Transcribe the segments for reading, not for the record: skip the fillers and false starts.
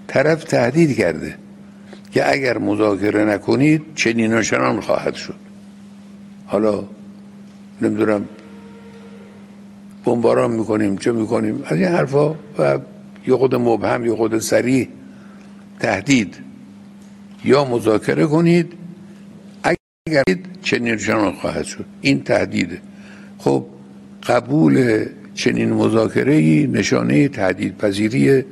طرف تهدید کرده که اگر مذاکره نکنید چنین و چنان خواهد شد. حالا نمیدونم بمباران میکنیم چه میکنیم، از این حرفا، و یه خود مبهم یه خود صریح تهدید، یا مذاکره کنید اگر چنین و چنان خواهد شد. این تهدیده. خب قبول چنین مذاکره‌ای نشانه تهدید پذیری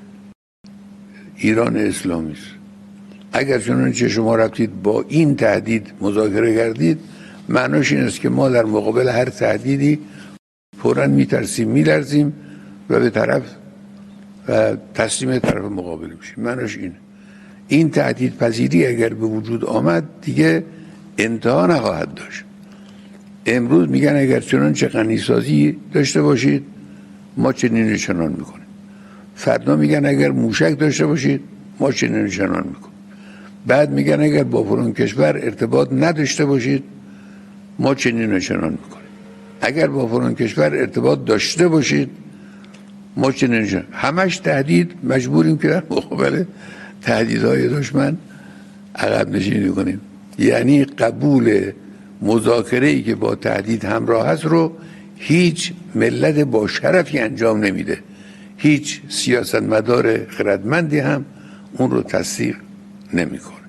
ایران اسلامی است. اگر چنانچه شما رفتید با این تهدید مذاکره کردید، معناش این است که ما در مقابل هر تهدیدی فوراً میترسیم، میلرزیم و به طرف و تسلیم طرف مقابل میشیم. معناش اینه. این تهدید پذیری اگر به وجود آمد دیگه انتها نخواهد داشت. امروز میگن اگر چنانچه غنیسازی داشته باشید ما چنین و چنان میکنیم. فردا میگن اگر موشک داشته باشید ما چنین و چنان میکنیم. بعد میگن اگر با فلان کشور ارتباط نداشته باشید ما چنین و چنان میکنیم. اگر با فلان کشور ارتباط داشته باشید ما چنین و چنان. همش تهدید. مجبوریم که در مقابل تهدیدهای دشمن عقب نشینی کنیم. یعنی قبول مذاکره‌ای که با تهدید همراه است رو هیچ ملت با شرفی انجام نمیده. هیچ سیاستمدار خردمندی هم اون رو تصدیق نمیکنه.